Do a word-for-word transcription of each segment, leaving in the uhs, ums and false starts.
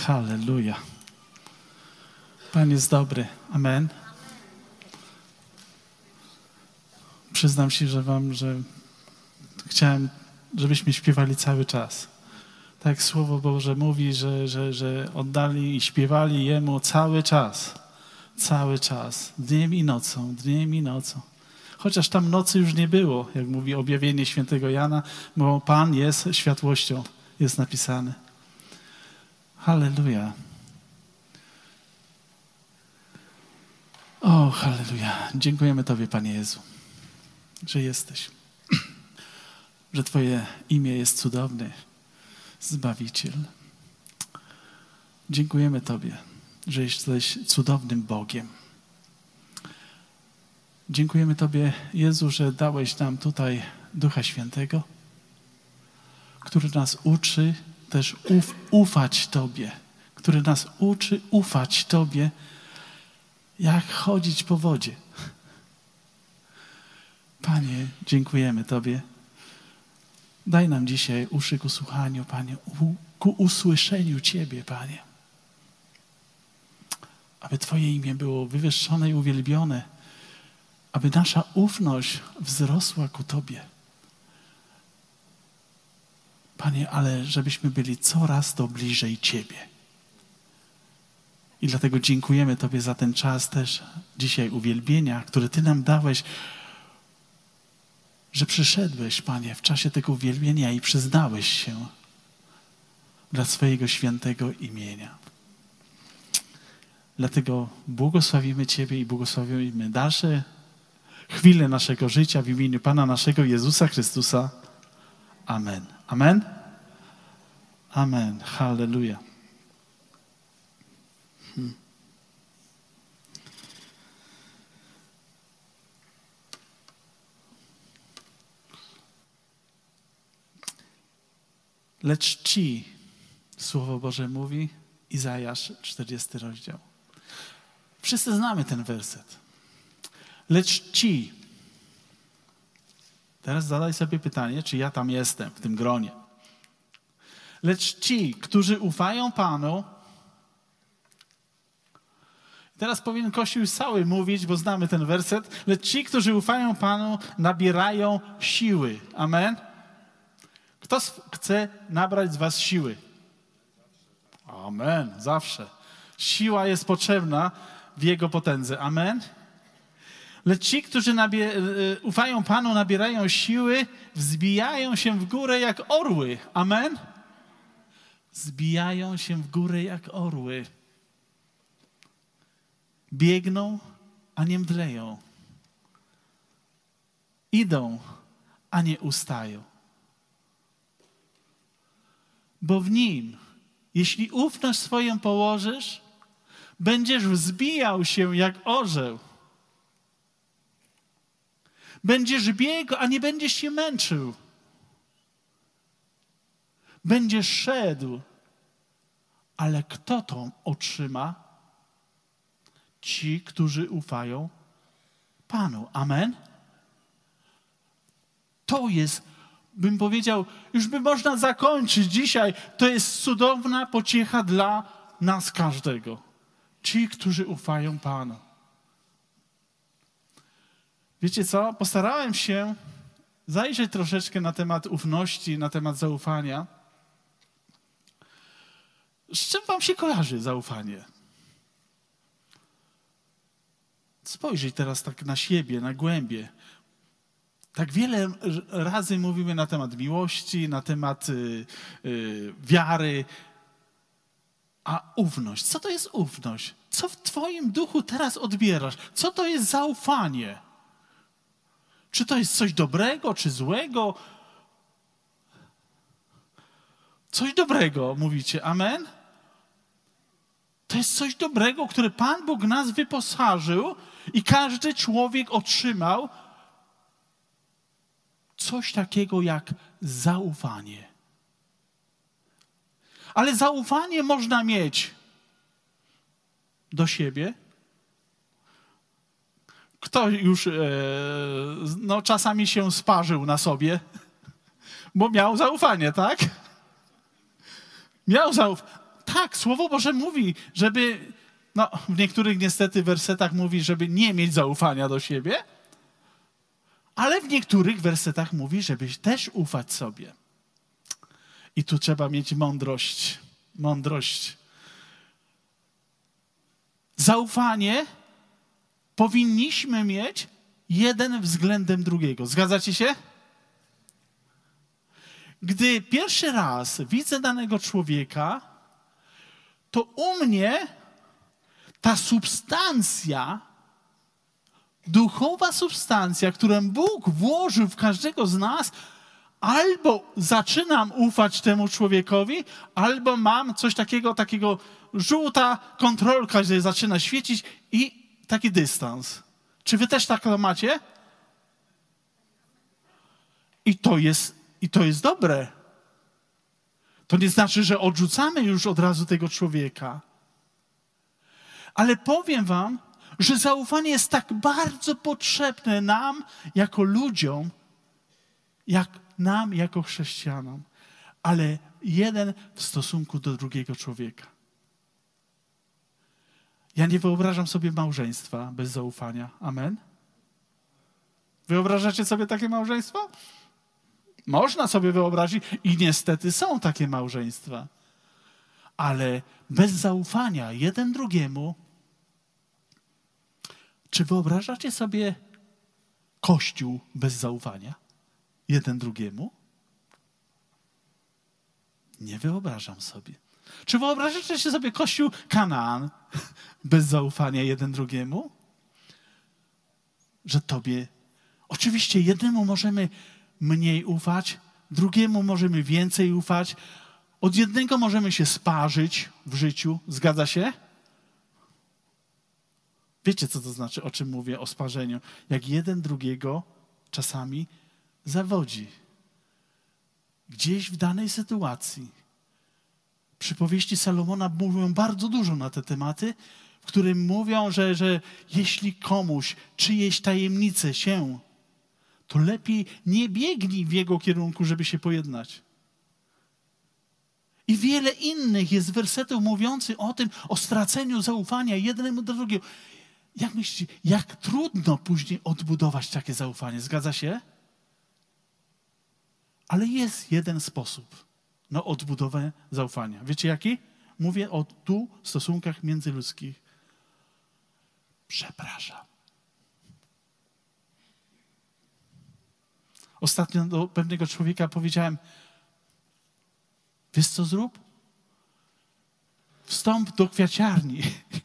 Halleluja. Pan jest dobry. Amen. Przyznam się, że wam, że chciałem, żebyśmy śpiewali cały czas. Tak jak Słowo Boże mówi, że, że, że oddali i śpiewali Jemu cały czas. Cały czas. Dniem i nocą, dniem i nocą. Chociaż tam nocy już nie było, jak mówi objawienie świętego Jana, bo Pan jest światłością, jest napisane. Halleluja. O, halleluja. Dziękujemy Tobie, Panie Jezu, że jesteś. Że Twoje imię jest cudowne. Zbawiciel. Dziękujemy Tobie, że jesteś cudownym Bogiem. Dziękujemy Tobie, Jezu, że dałeś nam tutaj Ducha Świętego, który nas uczy też uf, ufać Tobie, który nas uczy ufać Tobie, jak chodzić po wodzie. Panie, dziękujemy Tobie. Daj nam dzisiaj uszy ku słuchaniu, Panie, ku usłyszeniu Ciebie, Panie. Aby Twoje imię było wywyższone i uwielbione, aby nasza ufność wzrosła ku Tobie. Panie, ale żebyśmy byli coraz to bliżej Ciebie. I dlatego dziękujemy Tobie za ten czas też dzisiaj uwielbienia, który Ty nam dałeś, że przyszedłeś, Panie, w czasie tego uwielbienia i przyznałeś się dla swojego świętego imienia. Dlatego błogosławimy Ciebie i błogosławimy dalsze chwile naszego życia w imieniu Pana naszego Jezusa Chrystusa. Amen. Amen. Amen. Halleluja. Hmm. Lecz ci, Słowo Boże mówi, Izajasz, czterdziesty rozdział. Wszyscy znamy ten werset. Lecz ci. Teraz zadaj sobie pytanie, czy ja tam jestem, w tym gronie. Lecz ci, którzy ufają Panu. Teraz powinien Kościół cały mówić, bo znamy ten werset. Lecz ci, którzy ufają Panu, nabierają siły. Amen. Kto chce nabrać z was siły? Amen. Zawsze. Siła jest potrzebna w Jego potędze. Amen. Lecz ci, którzy nabie- ufają Panu, nabierają siły, wzbijają się w górę jak orły. Amen. Zbijają się w górę jak orły. Biegną, a nie mdleją. Idą, a nie ustają. Bo w Nim, jeśli ufność swoją położysz, będziesz wzbijał się jak orzeł. Będziesz biegł, a nie będziesz się męczył. Będziesz szedł, ale kto to otrzyma? Ci, którzy ufają Panu. Amen? To jest, bym powiedział, już by można zakończyć dzisiaj. To jest cudowna pociecha dla nas każdego. Ci, którzy ufają Panu. Wiecie co? Postarałem się zajrzeć troszeczkę na temat ufności, na temat zaufania. Z czym wam się kojarzy zaufanie? Spojrzyj teraz tak na siebie, na głębie. Tak wiele razy mówimy na temat miłości, na temat y, y, wiary. A ufność, co to jest ufność? Co w twoim duchu teraz odbierasz? Co to jest zaufanie? Czy to jest coś dobrego, czy złego? Coś dobrego, mówicie. Amen? To jest coś dobrego, które Pan Bóg nas wyposażył i każdy człowiek otrzymał coś takiego jak zaufanie. Ale zaufanie można mieć do siebie. Kto już e, no, czasami się sparzył na sobie, bo miał zaufanie, tak? Miał zaufanie. tak, Słowo Boże mówi, żeby, no w niektórych niestety wersetach mówi, żeby nie mieć zaufania do siebie, ale w niektórych wersetach mówi, żeby też ufać sobie. I tu trzeba mieć mądrość. Mądrość. Zaufanie powinniśmy mieć jeden względem drugiego. Zgadzacie się? Gdy pierwszy raz widzę danego człowieka, to u mnie ta substancja, duchowa substancja, którą Bóg włożył w każdego z nas, albo zaczynam ufać temu człowiekowi, albo mam coś takiego, takiego żółta kontrolka, że zaczyna świecić i taki dystans. Czy wy też tak to macie? I to jest, i to jest dobre. To nie znaczy, że odrzucamy już od razu tego człowieka. Ale powiem wam, że zaufanie jest tak bardzo potrzebne nam jako ludziom, jak nam jako chrześcijanom, ale jeden w stosunku do drugiego człowieka. Ja nie wyobrażam sobie małżeństwa bez zaufania. Amen? Wyobrażacie sobie takie małżeństwo? Można sobie wyobrazić i niestety są takie małżeństwa. Ale bez zaufania jeden drugiemu. Czy wyobrażacie sobie Kościół bez zaufania jeden drugiemu? Nie wyobrażam sobie. Czy wyobrażacie sobie Kościół Kanaan bez zaufania jeden drugiemu? Że tobie, oczywiście jednemu możemy mniej ufać, drugiemu możemy więcej ufać, od jednego możemy się sparzyć w życiu. Zgadza się? Wiecie, co to znaczy, o czym mówię, o sparzeniu? Jak jeden drugiego czasami zawodzi. Gdzieś w danej sytuacji. Przypowieści Salomona mówią bardzo dużo na te tematy, w którym mówią, że, że jeśli komuś czyjeś tajemnice się, to lepiej nie biegnij w jego kierunku, żeby się pojednać. I wiele innych jest wersetów mówiących o tym, o straceniu zaufania jednemu do drugiego. Jak myślicie, jak trudno później odbudować takie zaufanie? Zgadza się? Ale jest jeden sposób na odbudowę zaufania. Wiecie jaki? Mówię o tu stosunkach międzyludzkich. Przepraszam. Ostatnio do pewnego człowieka powiedziałem, wiesz co zrób? Wstąp do kwiaciarni.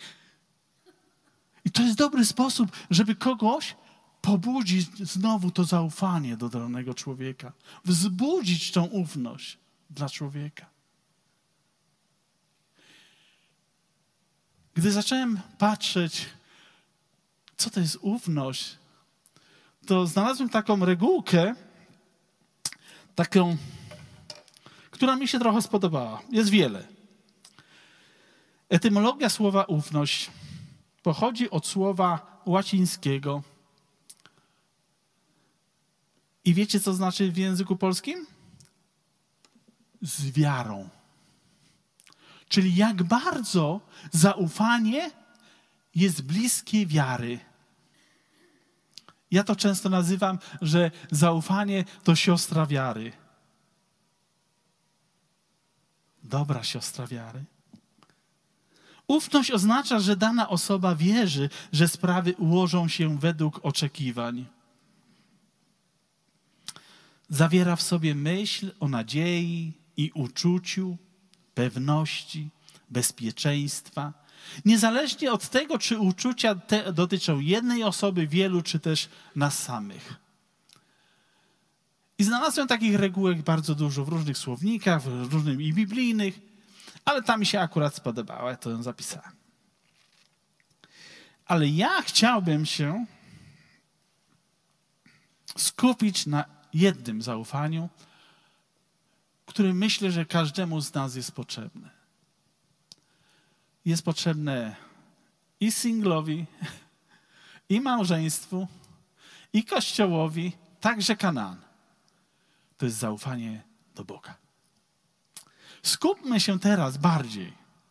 I to jest dobry sposób, żeby kogoś pobudzić znowu to zaufanie do danego człowieka. Wzbudzić tą ufność dla człowieka. Gdy zacząłem patrzeć, co to jest ufność, to znalazłem taką regułkę, taką, która mi się trochę spodobała. Jest wiele. Etymologia słowa ufność pochodzi od słowa łacińskiego. I wiecie, co znaczy w języku polskim? Z wiarą. Czyli jak bardzo zaufanie jest bliskie wiary. Ja to często nazywam, że zaufanie to siostra wiary. Dobra siostra wiary. Ufność oznacza, że dana osoba wierzy, że sprawy ułożą się według oczekiwań. Zawiera w sobie myśl o nadziei i uczuciu, pewności, bezpieczeństwa. Niezależnie od tego, czy uczucia te dotyczą jednej osoby, wielu, czy też nas samych. I znalazłem takich regułek bardzo dużo w różnych słownikach, w różnych i biblijnych, ale ta mi się akurat spodobała, to ją zapisałem. Ale ja chciałbym się skupić na jednym zaufaniu, które myślę, że każdemu z nas jest potrzebne. Jest potrzebne i singlowi, i małżeństwu, i Kościołowi, także Kanaan. To jest zaufanie do Boga. Skupmy się teraz bardziej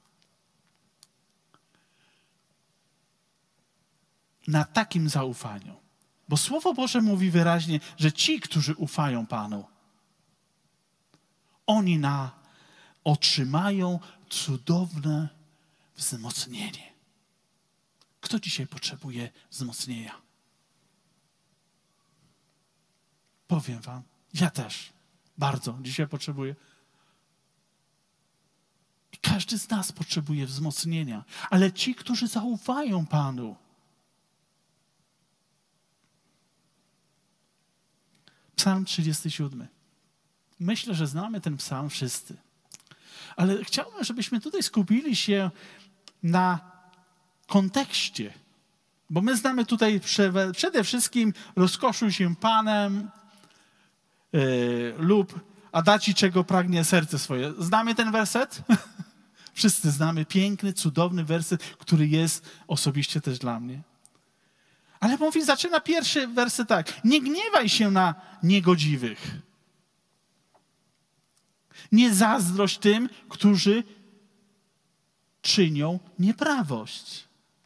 na takim zaufaniu. Bo Słowo Boże mówi wyraźnie, że ci, którzy ufają Panu, oni na, otrzymają cudowne wzmocnienie. Kto dzisiaj potrzebuje wzmocnienia? Powiem wam, ja też bardzo dzisiaj potrzebuję. I każdy z nas potrzebuje wzmocnienia. Ale ci, którzy zaufają Panu, Psalm trzydziesty siódmy. Myślę, że znamy ten psalm wszyscy. Ale chciałbym, żebyśmy tutaj skupili się na kontekście. Bo my znamy tutaj przede wszystkim rozkoszuj się Panem yy, lub a da ci, czego pragnie serce swoje. Znamy ten werset? Wszyscy znamy. Piękny, cudowny werset, który jest osobiście też dla mnie. Ale mówi, zaczyna pierwszy werset tak. Nie gniewaj się na niegodziwych. Nie zazdrość tym, którzy czynią nieprawość.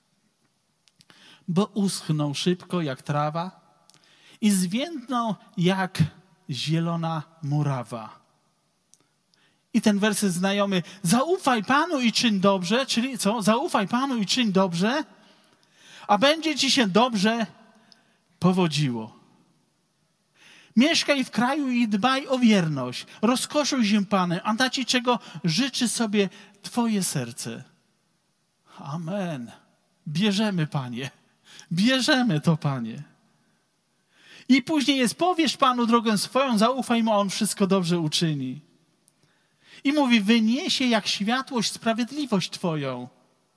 Bo uschną szybko jak trawa i zwiędną jak zielona murawa. I ten werset znajomy. Zaufaj Panu i czyń dobrze. Czyli co? Zaufaj Panu i czyń dobrze, a będzie ci się dobrze powodziło. Mieszkaj w kraju i dbaj o wierność. Rozkoszuj się Panem, a da ci, czego życzy sobie twoje serce. Amen. Bierzemy, Panie. Bierzemy to, Panie. I później jest, powierz Panu drogę swoją, zaufaj Mu, a On wszystko dobrze uczyni. I mówi, wyniesie jak światłość sprawiedliwość Twoją.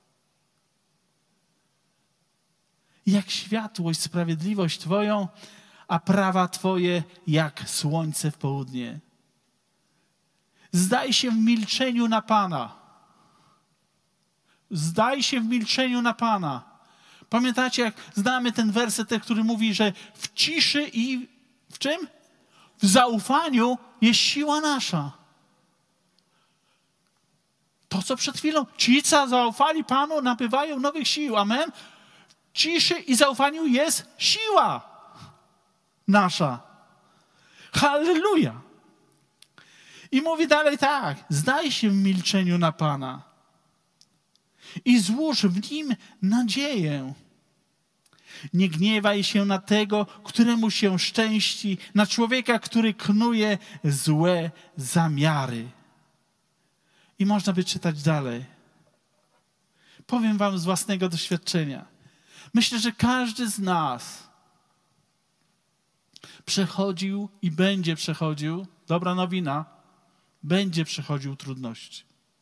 Jak światłość sprawiedliwość Twoją, a prawa Twoje jak słońce w południe. Zdaj się w milczeniu na Pana. Zdaj się w milczeniu na Pana. Pamiętacie, jak znamy ten werset, który mówi, że w ciszy i w czym? W zaufaniu jest siła nasza. To, co przed chwilą ci, co zaufali Panu, nabywają nowych sił. Amen? W ciszy i zaufaniu jest siła nasza. Halleluja! I mówi dalej tak. Zdaj się w milczeniu na Pana i złóż w Nim nadzieję. Nie gniewaj się na tego, któremu się szczęści, na człowieka, który knuje złe zamiary. I można by czytać dalej. Powiem wam z własnego doświadczenia. Myślę, że każdy z nas przechodził i będzie przechodził, dobra nowina, będzie przechodził trudności.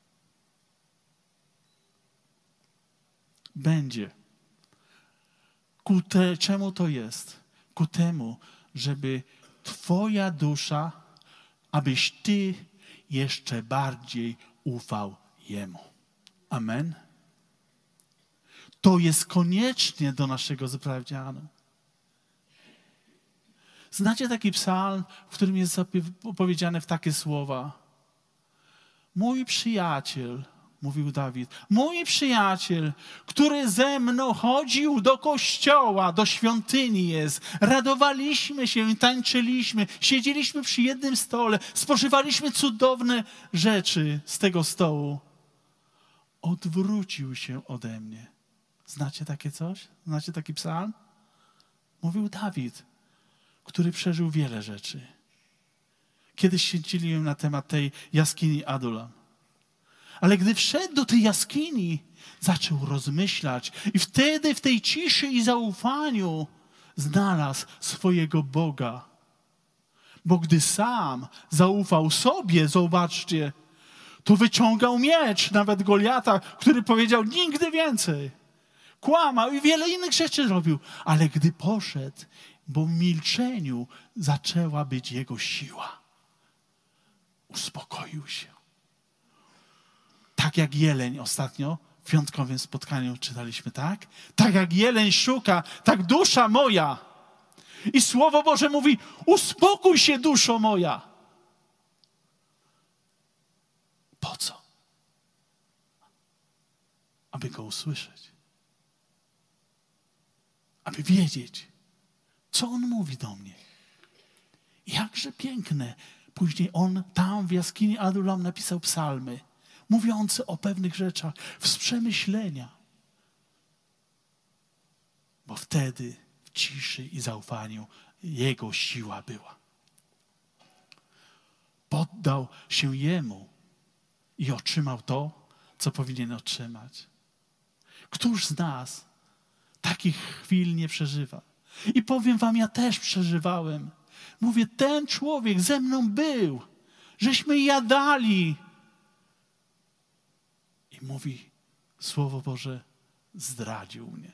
Będzie. Ku te, czemu to jest? Ku temu, żeby twoja dusza, abyś ty jeszcze bardziej ufał Jemu. Amen. To jest koniecznie do naszego sprawdzianu. Znacie taki psalm, w którym jest powiedziane w takie słowa. Mój przyjaciel, mówił Dawid, mój przyjaciel, który ze mną chodził do kościoła, do świątyni jest. Radowaliśmy się i tańczyliśmy, siedzieliśmy przy jednym stole, spożywaliśmy cudowne rzeczy z tego stołu. Odwrócił się ode mnie. Znacie takie coś? Znacie taki psalm? Mówił Dawid, który przeżył wiele rzeczy. Kiedyś się dzieliłem na temat tej jaskini Adulam. Ale gdy wszedł do tej jaskini, zaczął rozmyślać i wtedy w tej ciszy i zaufaniu znalazł swojego Boga. Bo gdy sam zaufał sobie, zobaczcie, to wyciągał miecz, nawet Goliata, który powiedział nigdy więcej. Kłamał i wiele innych rzeczy robił. Ale gdy poszedł, bo w milczeniu zaczęła być jego siła. Uspokoił się. Tak jak jeleń ostatnio w piątkowym spotkaniu czytaliśmy, tak? Tak jak jeleń szuka, tak dusza moja. I Słowo Boże mówi, uspokój się, duszo moja. Po co? Aby Go usłyszeć. aby wiedzieć, co On mówi do mnie. Jakże piękne. Później On tam w jaskini Adulam napisał psalmy, mówiące o pewnych rzeczach, z przemyślenia. Bo wtedy w ciszy i zaufaniu Jego siła była. Poddał się Jemu i otrzymał to, co powinien otrzymać. Któż z nas takich chwil nie przeżywa? I powiem wam, ja też przeżywałem. Mówię, ten człowiek ze mną był, żeśmy jadali. I mówi, Słowo Boże zdradził mnie.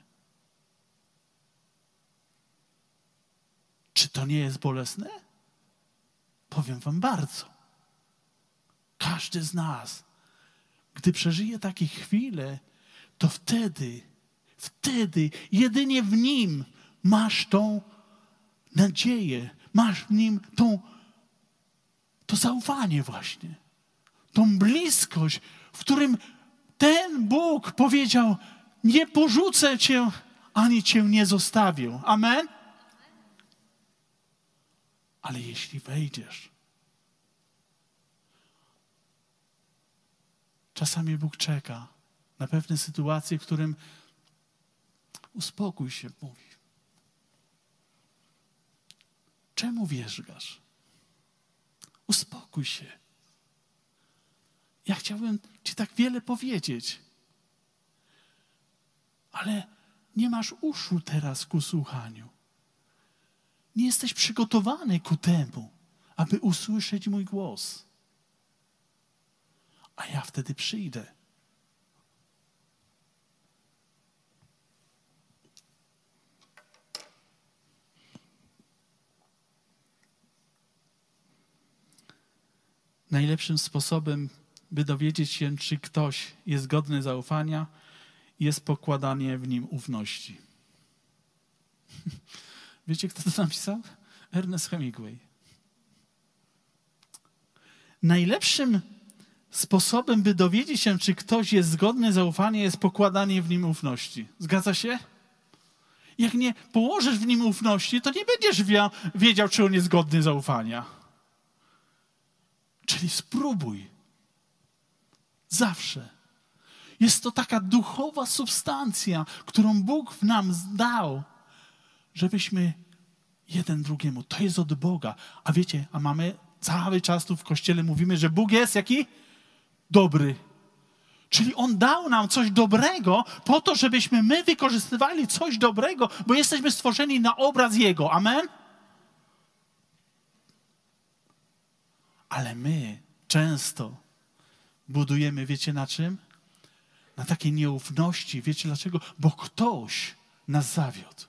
Czy to nie jest bolesne? Powiem wam bardzo. Każdy z nas, gdy przeżyje takie chwile, to wtedy, wtedy jedynie w Nim masz tą nadzieję, masz w Nim tą, to zaufanie właśnie, tą bliskość, w którym ten Bóg powiedział, nie porzucę Cię, ani Cię nie zostawię. Amen? Ale jeśli wejdziesz, czasami Bóg czeka na pewne sytuacje, w którym uspokój się, mówi. Czemu wierzgasz? Uspokój się. Ja chciałbym Ci tak wiele powiedzieć, ale nie masz uszu teraz ku słuchaniu. Nie jesteś przygotowany ku temu, aby usłyszeć mój głos. A ja wtedy przyjdę. Najlepszym sposobem, by dowiedzieć się, czy ktoś jest godny zaufania, jest pokładanie w nim ufności. Wiecie, kto to napisał? Ernest Hemingway. Najlepszym sposobem, by dowiedzieć się, czy ktoś jest godny zaufania, jest pokładanie w nim ufności. Zgadza się? Jak nie położysz w nim ufności, to nie będziesz wiedział, czy on jest godny zaufania. Czyli spróbuj. Zawsze. Jest to taka duchowa substancja, którą Bóg w nam dał, żebyśmy jeden drugiemu, to jest od Boga. A wiecie, a mamy cały czas tu w Kościele mówimy, że Bóg jest jaki? Dobry. Czyli On dał nam coś dobrego po to, żebyśmy my wykorzystywali coś dobrego, bo jesteśmy stworzeni na obraz Jego. Amen? Ale my często budujemy, wiecie na czym? Na takiej nieufności. Wiecie dlaczego? Bo ktoś nas zawiódł.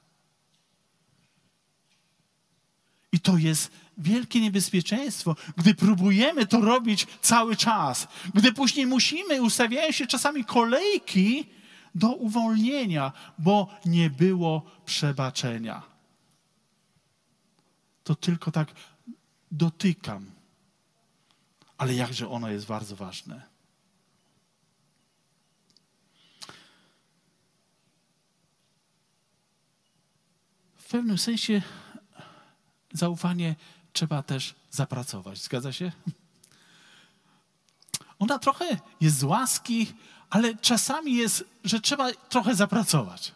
I to jest wielkie niebezpieczeństwo, gdy próbujemy to robić cały czas. Gdy później musimy, ustawiają się czasami kolejki do uwolnienia, bo nie było przebaczenia. To tylko tak dotykam. Ale jakże ono jest bardzo ważne. W pewnym sensie zaufanie trzeba też zapracować. Zgadza się? Ona trochę jest z łaski, ale czasami jest, że trzeba trochę zapracować.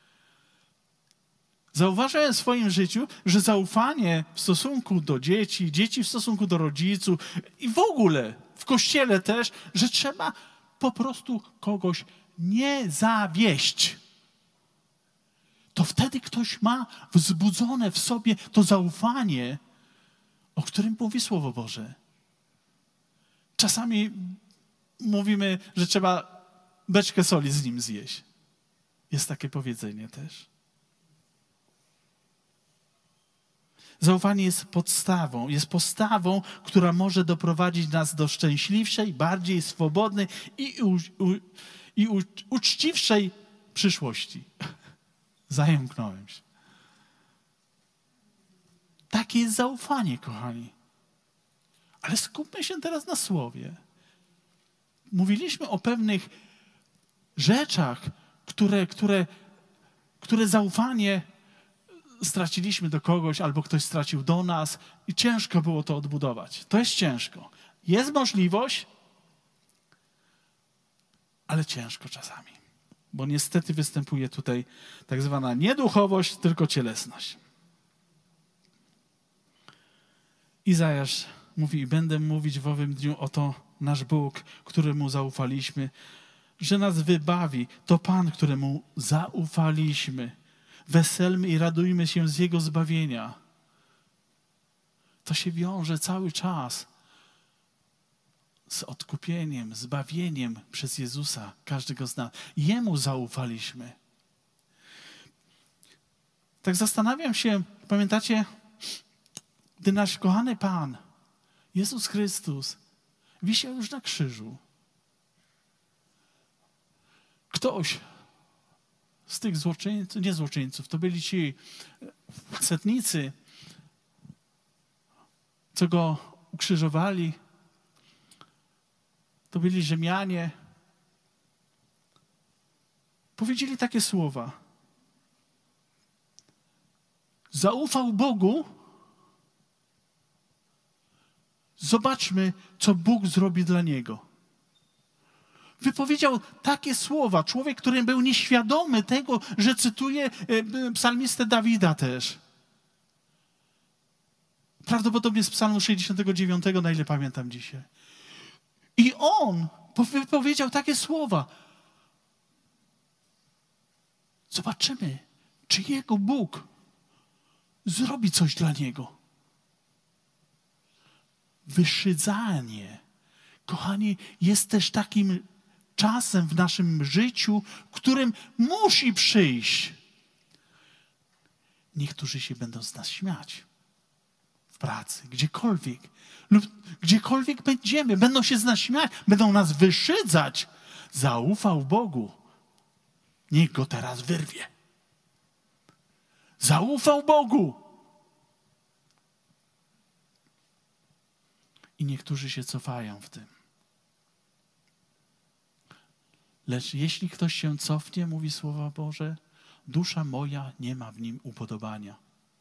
Zauważałem w swoim życiu, że zaufanie w stosunku do dzieci, dzieci w stosunku do rodziców i w ogóle w Kościele też, że trzeba po prostu kogoś nie zawieść. To wtedy ktoś ma wzbudzone w sobie to zaufanie, o którym mówi Słowo Boże. Czasami mówimy, że trzeba beczkę soli z nim zjeść. Jest takie powiedzenie też. Zaufanie jest podstawą, jest postawą, która może doprowadzić nas do szczęśliwszej, bardziej swobodnej i, u, u, i u, uczciwszej przyszłości. Zająknąłem się. Takie jest zaufanie, kochani. Ale skupmy się teraz na słowie. Mówiliśmy o pewnych rzeczach, które, które, które zaufanie straciliśmy do kogoś, albo ktoś stracił do nas i ciężko było to odbudować. To jest ciężko. Jest możliwość, ale ciężko czasami. Bo niestety występuje tutaj tak zwana nie duchowość, tylko cielesność. Izajasz mówi, i będę mówić w owym dniu, oto nasz Bóg, któremu zaufaliśmy, że nas wybawi. To Pan, któremu zaufaliśmy. Weselmy i radujmy się z Jego zbawienia. To się wiąże cały czas z odkupieniem, zbawieniem przez Jezusa, każdego z nas. Jemu zaufaliśmy. Tak zastanawiam się, pamiętacie, gdy nasz kochany Pan, Jezus Chrystus, wisiał już na krzyżu. Ktoś z tych złoczyńców, nie złoczyńców, to byli ci setnicy, co go ukrzyżowali. To byli Rzymianie. Powiedzieli takie słowa. Zaufał Bogu. Zobaczmy, co Bóg zrobi dla niego. Wypowiedział takie słowa. Człowiek, który był nieświadomy tego, że cytuje psalmistę Dawida też. Prawdopodobnie z psalmu sześćdziesiątego dziewiątego, na ile pamiętam dzisiaj. I on wypowiedział takie słowa. Zobaczymy, czy jego Bóg zrobi coś dla niego. Wyszydzanie, kochani, jest też takim czasem w naszym życiu, którym musi przyjść. Niektórzy się będą z nas śmiać. W pracy, gdziekolwiek. Lub gdziekolwiek będziemy, będą się z nas śmiać, będą nas wyszydzać. Zaufał Bogu. Niech go teraz wyrwie. Zaufał Bogu. I niektórzy się cofają w tym. Lecz jeśli ktoś się cofnie, mówi Słowo Boże, dusza moja nie ma w nim upodobania.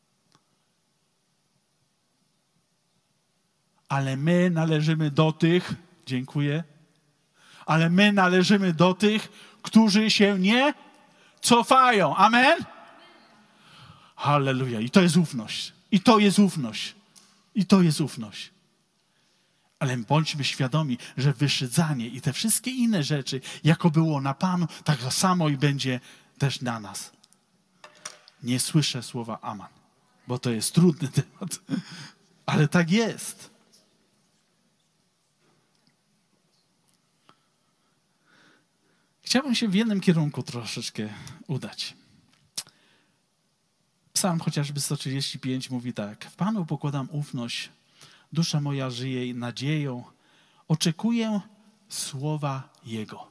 Ale my należymy do tych, dziękuję, ale my należymy do tych, którzy się nie cofają. Amen? Halleluja. I to jest ufność. I to jest ufność. I to jest ufność. Ale bądźmy świadomi, że wyszydzanie i te wszystkie inne rzeczy, jako było na Panu, tak samo i będzie też na nas. Nie słyszę słowa amen, bo to jest trudny temat. Ale tak jest. Chciałbym się w jednym kierunku troszeczkę udać. Psalm chociażby sto trzydzieści pięć mówi tak. W Panu pokładam ufność, dusza moja żyje nadzieją, oczekuję słowa Jego.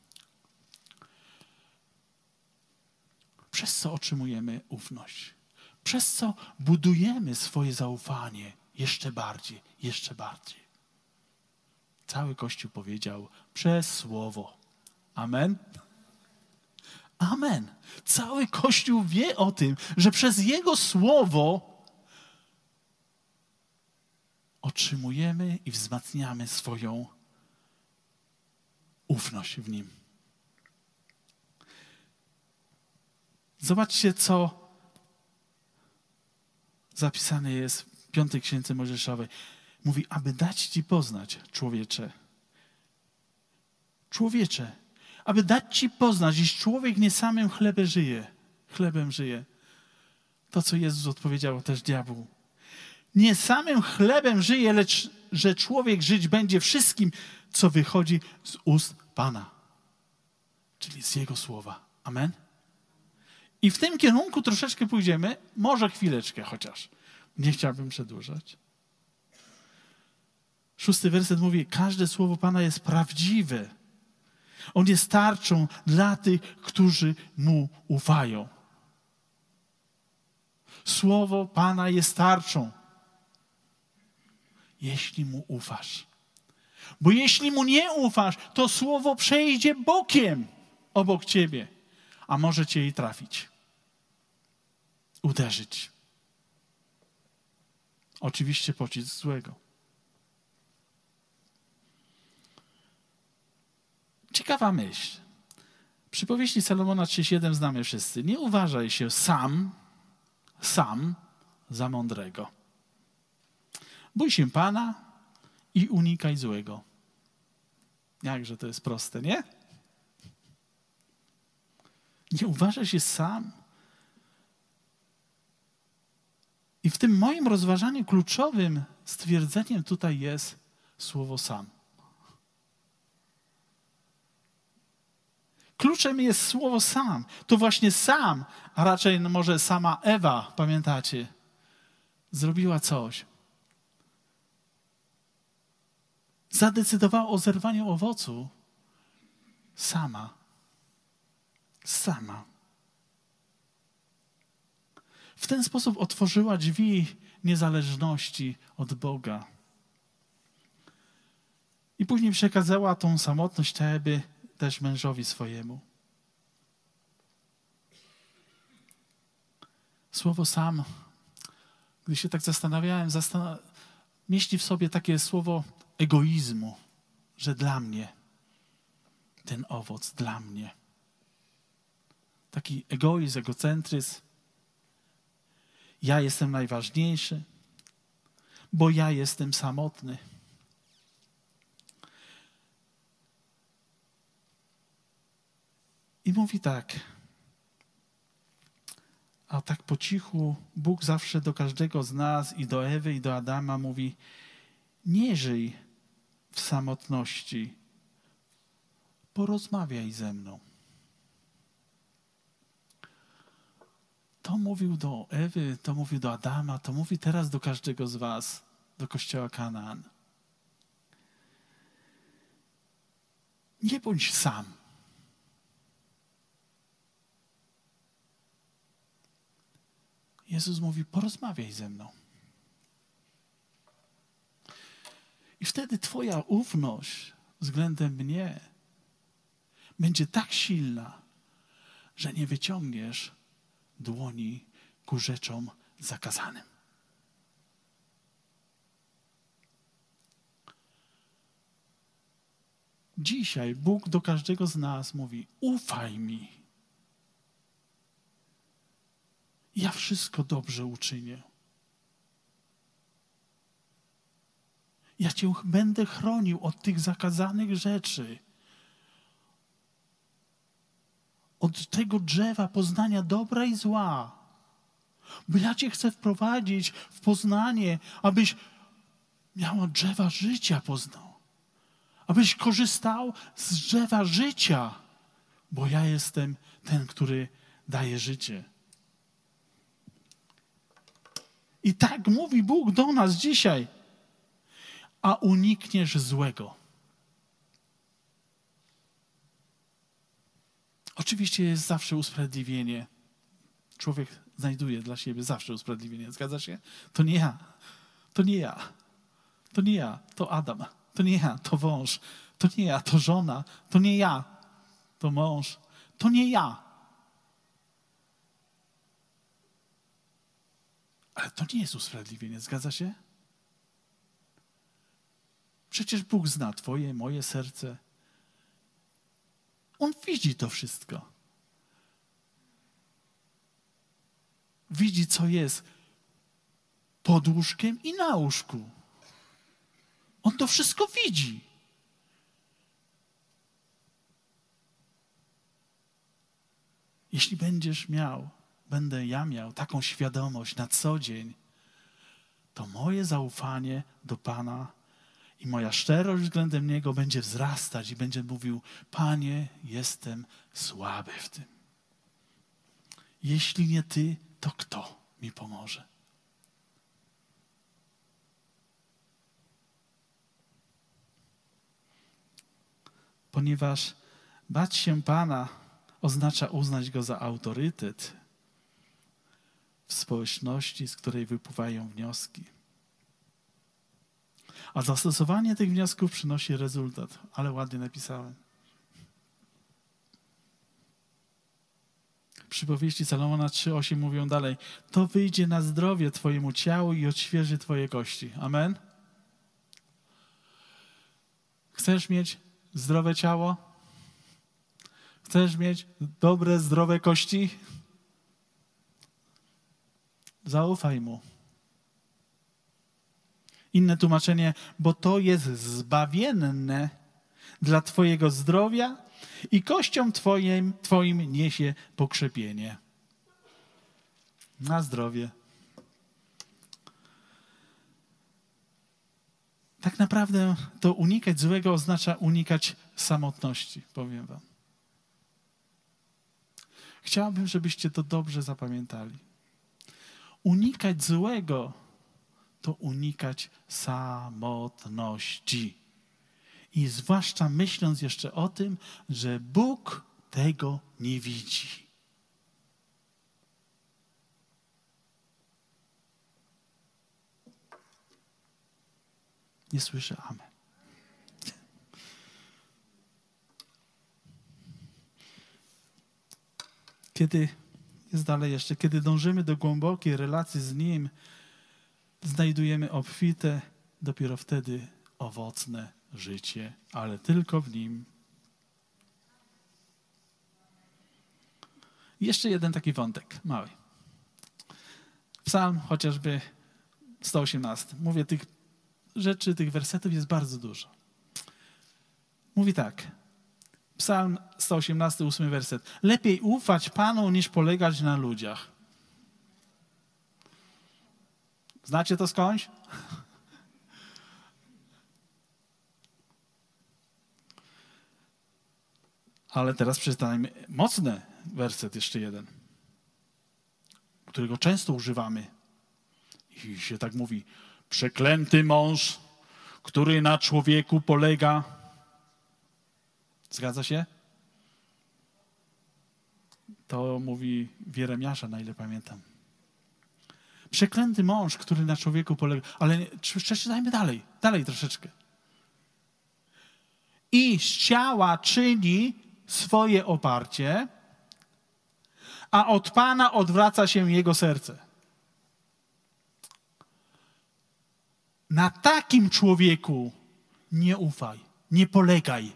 Przez co otrzymujemy ufność? Przez co budujemy swoje zaufanie jeszcze bardziej, jeszcze bardziej? Cały Kościół powiedział przez słowo. Amen? Amen. Cały Kościół wie o tym, że przez Jego słowo otrzymujemy i wzmacniamy swoją ufność w Nim. Zobaczcie, co zapisane jest w piątej Księdze Mojżeszowej. Mówi, aby dać Ci poznać, człowiecze. Człowiecze, aby dać Ci poznać, iż człowiek nie samym chlebem żyje. Chlebem żyje. To, co Jezus odpowiedział też diabłu. Nie samym chlebem żyje, lecz że człowiek żyć będzie wszystkim, co wychodzi z ust Pana. Czyli z Jego słowa. Amen? I w tym kierunku troszeczkę pójdziemy, może chwileczkę chociaż. Nie chciałbym przedłużać. Szósty werset mówi, każde słowo Pana jest prawdziwe. On jest tarczą dla tych, którzy Mu ufają. Słowo Pana jest tarczą. Jeśli Mu ufasz. Bo jeśli Mu nie ufasz, to słowo przejdzie bokiem obok ciebie, a może cię i trafić. uderzyć. Oczywiście pocisk złego. Ciekawa myśl. Przypowieści Salomona trzy siedem znamy wszyscy. Nie uważaj się sam, sam za mądrego. Bój się Pana i unikaj złego. Jakże to jest proste, nie? Nie uważaj się sam. I w tym moim rozważaniu kluczowym stwierdzeniem tutaj jest słowo sam. Kluczem jest słowo sam. To właśnie sam, a raczej no może sama Ewa, pamiętacie, zrobiła coś. Zadecydowała o zerwaniu owocu. Sama. Sama. W ten sposób otworzyła drzwi niezależności od Boga. I później przekazała tą samotność Ewy też mężowi swojemu. Słowo sam, gdy się tak zastanawiałem, zastan- mieści w sobie takie słowo egoizmu, że dla mnie ten owoc, dla mnie. Taki egoizm, egocentryzm. Ja jestem najważniejszy, bo ja jestem samotny. I mówi tak, a tak po cichu Bóg zawsze do każdego z nas i do Ewy i do Adama mówi, nie żyj w samotności, porozmawiaj ze mną. To mówił do Ewy, to mówił do Adama, to mówi teraz do każdego z was, do Kościoła Kanaan. Nie bądź sam. Jezus mówi, porozmawiaj ze mną. I wtedy twoja ufność względem mnie będzie tak silna, że nie wyciągniesz dłoni ku rzeczom zakazanym. Dzisiaj Bóg do każdego z nas mówi, ufaj mi. Ja wszystko dobrze uczynię. Ja cię będę chronił od tych zakazanych rzeczy. Od tego drzewa poznania dobra i zła. Bo ja cię chcę wprowadzić w poznanie, abyś miał drzewa życia poznał. Abyś korzystał z drzewa życia. Bo ja jestem ten, który daje życie. I tak mówi Bóg do nas dzisiaj. A unikniesz złego. Oczywiście jest zawsze usprawiedliwienie. Człowiek znajduje dla siebie zawsze usprawiedliwienie. Zgadza się? To nie ja. To nie ja. To nie ja. To Adam. To nie ja. To wąż. To nie ja. To żona. To nie ja. To mąż. To nie ja. Ale to nie jest usprawiedliwienie. Zgadza się? Przecież Bóg zna twoje, moje serce. On widzi to wszystko. Widzi, co jest pod łóżkiem i na łóżku. On to wszystko widzi. Jeśli będziesz miał, będę ja miał taką świadomość na co dzień, to moje zaufanie do Pana i moja szczerość względem Niego będzie wzrastać i będzie mówił, Panie, jestem słaby w tym. Jeśli nie Ty, to kto mi pomoże? Ponieważ bać się Pana oznacza uznać Go za autorytet w społeczności, z której wypływają wnioski. A zastosowanie tych wniosków przynosi rezultat. Ale ładnie napisałem. Przypowieści Salomona trzy osiem mówią dalej. To wyjdzie na zdrowie twojemu ciału i odświeży twoje kości. Amen? Chcesz mieć zdrowe ciało? Chcesz mieć dobre, zdrowe kości? Zaufaj mu. Inne tłumaczenie, bo to jest zbawienne dla twojego zdrowia i kościom twoim, twoim niesie pokrzepienie. Na zdrowie. Tak naprawdę to unikać złego oznacza unikać samotności, powiem wam. Chciałbym, żebyście to dobrze zapamiętali. Unikać złego to unikać samotności. I zwłaszcza myśląc jeszcze o tym, że Bóg tego nie widzi. Nie słyszę amen. Kiedy, jest dalej jeszcze, kiedy dążymy do głębokiej relacji z Nim, znajdujemy obfite, dopiero wtedy owocne życie, ale tylko w Nim. I jeszcze jeden taki wątek, mały. Psalm chociażby sto osiemnasty. Mówię, tych rzeczy, tych wersetów jest bardzo dużo. Mówi tak. Psalm sto osiemnasty, ósmy werset. Lepiej ufać Panu, niż polegać na ludziach. Znacie to skądś? Ale teraz przeczytajmy mocny werset, jeszcze jeden, którego często używamy. I się tak mówi, przeklęty mąż, który na człowieku polega. Zgadza się? To mówi Jeremiasza, na ile pamiętam. Przeklęty mąż, który na człowieku polega. Ale przeczytajmy dalej, dalej troszeczkę. I z ciała czyni swoje oparcie, a od Pana odwraca się jego serce. Na takim człowieku nie ufaj, nie polegaj.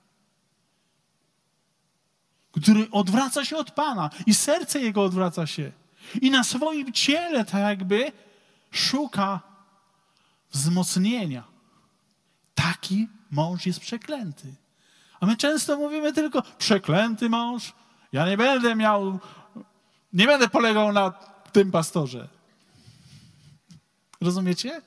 Który odwraca się od Pana i serce jego odwraca się. I na swoim ciele tak jakby szuka wzmocnienia. Taki mąż jest przeklęty. A my często mówimy tylko, przeklęty mąż, ja nie będę miał, nie będę polegał na tym pastorze. Rozumiecie?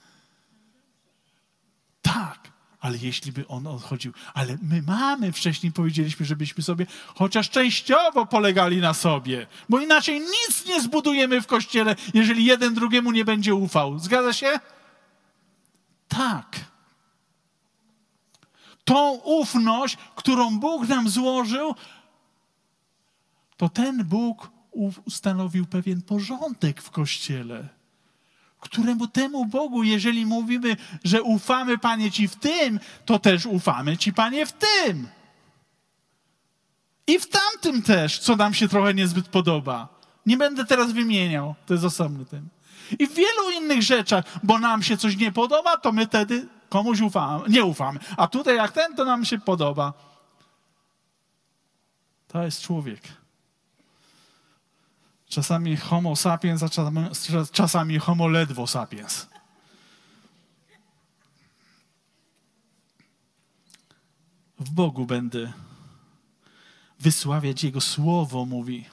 Tak, ale jeśli by on odchodził, ale my mamy, wcześniej powiedzieliśmy, żebyśmy sobie chociaż częściowo polegali na sobie, bo inaczej nic nie zbudujemy w Kościele, jeżeli jeden drugiemu nie będzie ufał. Zgadza się? Tak. Tą ufność, którą Bóg nam złożył, to ten Bóg ustanowił pewien porządek w Kościele, któremu temu Bogu, jeżeli mówimy, że ufamy, Panie, Ci w tym, to też ufamy Ci, Panie, w tym. I w tamtym też, co nam się trochę niezbyt podoba. Nie będę teraz wymieniał, to jest osobny temat. I w wielu innych rzeczach, bo nam się coś nie podoba, to my wtedy komuś ufamy, nie ufamy. A tutaj jak ten, to nam się podoba. To jest człowiek. Czasami homo sapiens, a czasami homo ledwo sapiens. W Bogu będę wysławiać Jego słowo, mówi.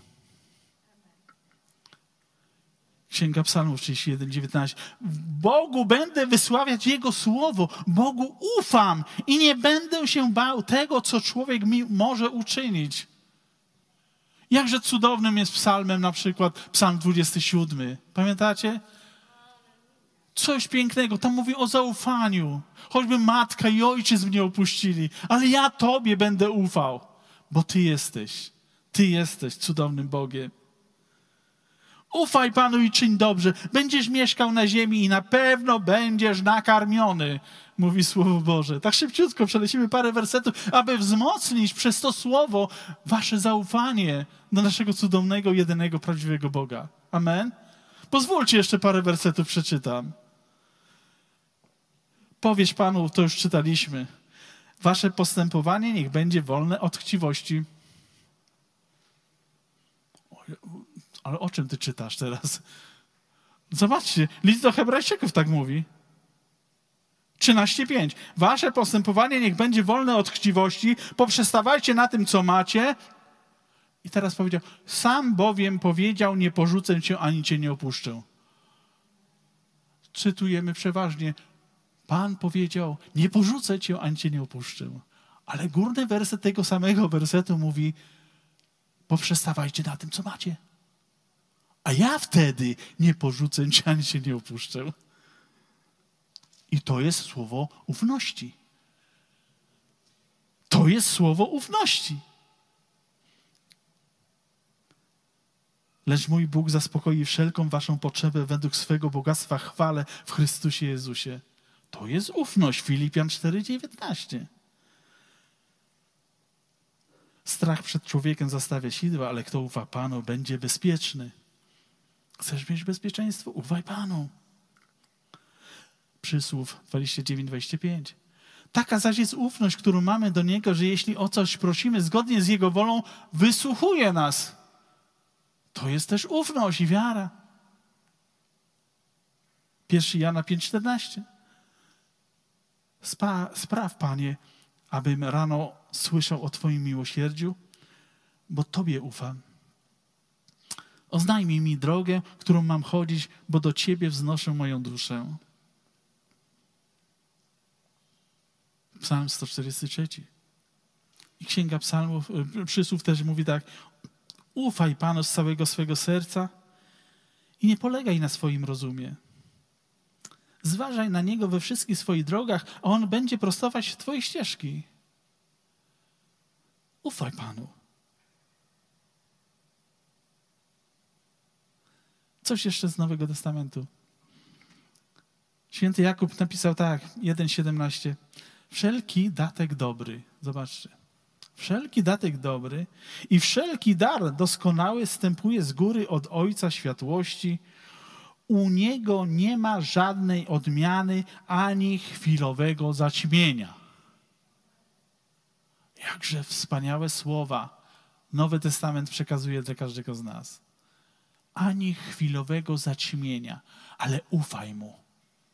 Księga Psalmów trzydzieści jeden, dziewiętnaście. W Bogu będę wysławiać Jego słowo. Bogu ufam i nie będę się bał tego, co człowiek mi może uczynić. Jakże cudownym jest psalmem na przykład psalm dwudziesty siódmy. Pamiętacie? Coś pięknego. Tam mówi o zaufaniu. Choćby matka i ojciec mnie opuścili, ale ja Tobie będę ufał, bo Ty jesteś. Ty jesteś cudownym Bogiem. Ufaj Panu i czyń dobrze. Będziesz mieszkał na ziemi i na pewno będziesz nakarmiony, mówi Słowo Boże. Tak szybciutko przelecimy parę wersetów, aby wzmocnić przez to Słowo wasze zaufanie do naszego cudownego, jedynego, prawdziwego Boga. Amen? Pozwólcie, jeszcze parę wersetów przeczytam. Powiesz Panu, to już czytaliśmy, wasze postępowanie niech będzie wolne od chciwości. Ale o czym ty czytasz teraz? Zobaczcie, list do Hebrajczyków tak mówi. trzynaście pięć. Wasze postępowanie niech będzie wolne od chciwości, poprzestawajcie na tym, co macie. I teraz powiedział, sam bowiem powiedział, nie porzucę cię, ani cię nie opuszczę. Cytujemy przeważnie, Pan powiedział, nie porzucę cię, ani cię nie opuszczę. Ale górny werset tego samego wersetu mówi, poprzestawajcie na tym, co macie. A ja wtedy nie porzucę cię, ani cię nie opuszczę. I to jest słowo ufności. To jest słowo ufności. Lecz mój Bóg zaspokoi wszelką waszą potrzebę według swego bogactwa chwale w Chrystusie Jezusie. To jest ufność. Filipian cztery dziewiętnaście. Strach przed człowiekiem zastawia sidła, ale kto ufa Panu, będzie bezpieczny. Chcesz mieć bezpieczeństwo? Ufaj Panu. Przysłów dwadzieścia dziewięć dwadzieścia pięć. Taka zaś jest ufność, którą mamy do Niego, że jeśli o coś prosimy zgodnie z Jego wolą, wysłuchuje nas. To jest też ufność i wiara. pierwszy Jana pięć czternaście. Spa, spraw, Panie, abym rano słyszał o Twoim miłosierdziu, bo Tobie ufam. Oznajmij mi drogę, którą mam chodzić, bo do Ciebie wznoszę moją duszę. Psalm sto czterdzieści trzy. I Księga Psalmów, Przysłów też mówi tak, ufaj Panu z całego swego serca i nie polegaj na swoim rozumie. Zważaj na Niego we wszystkich swoich drogach, a On będzie prostować Twoje ścieżki. Ufaj Panu. Coś jeszcze z Nowego Testamentu. Święty Jakub napisał tak, jeden siedemnaście. Wszelki datek dobry, zobaczcie, wszelki datek dobry i wszelki dar doskonały zstępuje z góry od Ojca Światłości. U Niego nie ma żadnej odmiany ani chwilowego zaćmienia. Jakże wspaniałe słowa Nowy Testament przekazuje dla każdego z nas. Ani chwilowego zaćmienia, ale ufaj Mu.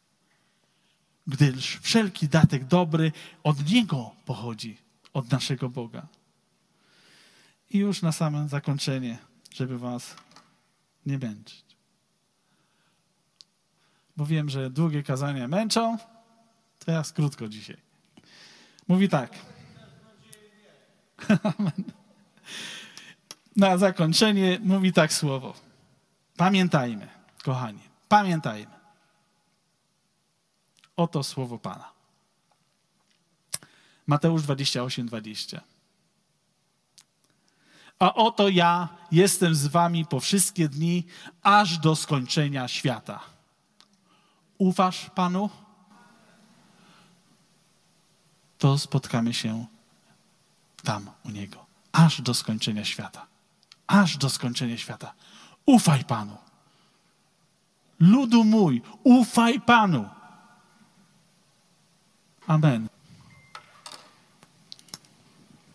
Gdyż wszelki datek dobry od Niego pochodzi, od naszego Boga. I już na samym zakończenie, żeby was nie męczyć. Bo wiem, że długie kazania męczą, to ja krótko dzisiaj. Mówi tak. Na zakończenie mówi tak słowo. Pamiętajmy, kochani, pamiętajmy. Oto słowo Pana. Mateusz dwadzieścia osiem dwadzieścia. A oto ja jestem z wami po wszystkie dni, aż do skończenia świata. Ufasz Panu? To spotkamy się tam u Niego. Aż do skończenia świata. Aż do skończenia świata. Ufaj Panu. Ludu mój, ufaj Panu. Amen.